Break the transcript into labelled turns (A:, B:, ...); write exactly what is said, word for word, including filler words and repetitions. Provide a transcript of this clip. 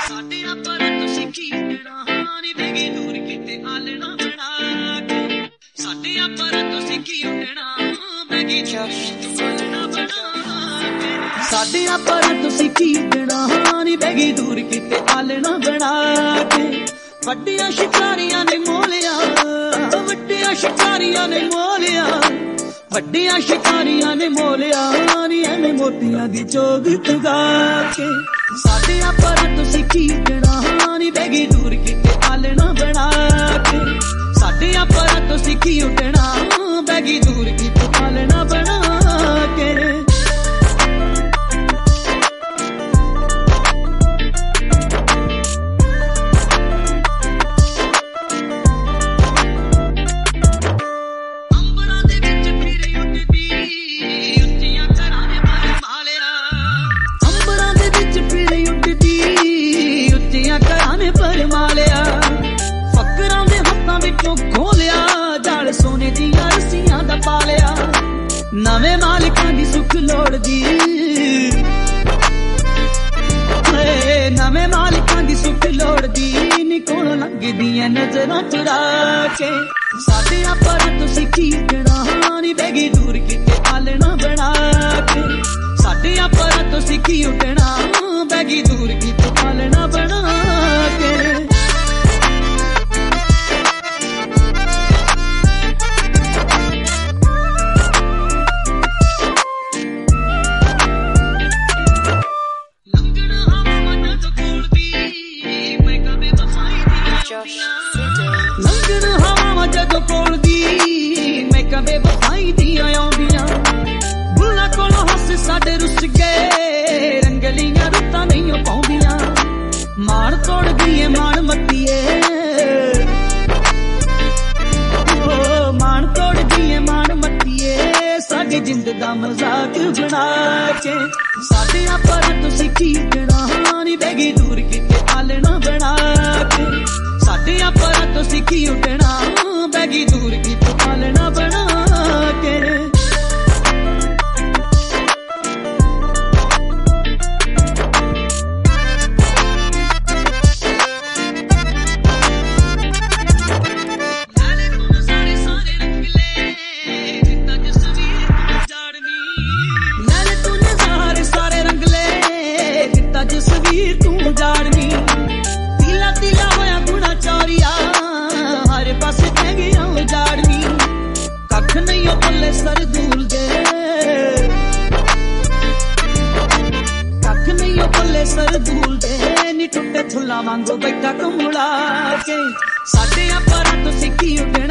A: ਸਾਡਿਆਂ ਪਰ ਤੁਸੀਂ ਕੀ ਕਹਿਣਾ ਨੀ ਬੇਗੀ ਦੂਰ ਕਿਤੇ ਆਲਣਾ ਬਣਾ ਕੇ ਸਾਡਿਆਂ ਪਰ ਤੁਸੀਂ ਕੀ ਕਹਿਣਾ ਬੇਗੀ ਆਲਣਾ ਬਣਾ ਕੇ ਸਾਡਿਆਂ ਪਰ ਤੁਸੀਂ ਕੀ ਕਹਿਣਾ ਨੀ ਬੇਗੀ ਦੂਰ ਕਿਤੇ ਆਲਣਾ ਬਣਾ ਕੇ ਵੱਡੀਆਂ ਸ਼ਿਕਾਰੀਆਂ ਨੇ ਮੋਲਿਆ ਵੱਡੀਆਂ ਸ਼ਿਕਾਰੀਆਂ ਨੇ ਮੋਲਿਆ ਵੱਡੀਆਂ ਸ਼ਿਕਾਰੀਆਂ ਨੇ ਮੋਲਿਆ ਨੀ ਐਵੇਂ ਮੋਤੀਆਂ ਦੀ ਚੋਗ ਤੁਗਾ ਕੇ ਸਾਡਿਆਂ ਪਰ ਤੁਸੀਂ ਕੀ ਕਹਿਣਾ ਨੀ ਬੇਗੀ ਦੂਰ ਕਿਤੇ ਆਲਣਾ ਬਣਾ ਕੇ ਸਾਡਿਆਂ ਪਰ ਤੁਸੀਂ ਕੀ ਕਹਿਣਾ ਬੇਗੀ ਦੂਰ ਕਿਤੇ ਆਲਣਾ ਬਣਾ ਕੇ ਨਵੇਂ ਮਾਲਕਾਂ ਦੀ ਸੁੱਖ ਲੋੜਦੀ ਨਵੇਂ ਮਾਲਕਾਂ ਦੀ ਸੁੱਖ ਲੋੜਦੀ ਨੀ ਕੋਲੋਂ ਲੰਘਦੀਆਂ ਨਜ਼ਰਾਂ ਚੁਰਾ ਕੇ ਸਾਡਿਆਂ ਪਰ ਤੁਸੀਂ ਕੀ ਕਹਿਣਾ ਨੀ ਬੇਗੀ ਦੂਰ ਕਿਤੇ ਆਲਣਾ ਬਣਾ ਕੇ ਸਾਡਿਆਂ ਪਰ ਤੁਸੀਂ ਕੀ ਕਹਿਣਾ ਬੇਗੀ ਦੂਰ ਕਿਤੇ ਆਲਣਾ ਬਣਾ ਕੇ ਲੰਘਣ ਹਵਾਵਾਂ ਜਦੋਂ ਕੋਲਦੀ ਮੈਂ ਕਦੇ ਵਫਾਈ ਦੀਆਂ ਆਉਂਦੀਆਂ ਬੁੱਲਾਂ ਕੋਲੋਂ ਹੱਸ ਸਾਡੇ ਰੁੱਸ ਗਏ ਰੰਗਲੀਆਂ ਰੁੱਤਾਂ ਨਹੀਂ ਪਾਉਂਦੀਆਂ ਮਾਣ ਤੋੜ ਗਈ ਏ ਮਾਣ ਮੱਤੀਏ ਓ ਮਾਣ ਤੋੜ ਗਈ ਏ ਮਾਣ ਮੱਤੀਏ ਸਾਡੀ ਜਿੰਦ ਦਾ ਮਜ਼ਾਕ ਬਣਾ ਕੇ ਸਾਡਿਆਂ ਪਰ ਤੁਸੀਂ ਕੀ ਕਹਿਣਾ ਨੀ ਬੇਗੀ ਦੂਰ ਕਿਤੇ ਆਲਣਾ ਬਣਾ ਕੇ ਸਾਡਿਆਂ ਪਰ ਤੁਸੀਂ ਕੀ ਕਹਿਣਾ ਬੇਗੀ ਦੂਰ ਕਿਤੇ ਆਲਣਾ ਬਣਾ ਕੇ ਤਸਵੀਰ ਤੂੰ ਜਾਣਨੀ ਤੀਲਾ ਤੀਲਾ ਹੋਇਆ ਗੁਣਾ ਚੋਰੀਆ ਹਰ ਪਾਸੇ ਕਹਿ ਗਿਆ ਉਜਾੜਨੀ ਕੱਖ ਨਹੀਂ ਉਹ ਪੱਲੇ ਸਰਦੂਲ ਦੇ ਕੱਖ ਨਹੀਂ ਉਹ ਪੱਲੇ ਸਰਦੂਲ ਦੇ ਨੀ ਟੁੱਟੇ ਫੁੱਲਾਂ ਵਾਂਗੂ ਬੈਠਾ ਕਮੁਲਾ ਕੇ ਸਾਡਿਆਂ ਪਰ ਤੁਸੀਂ ਕੀ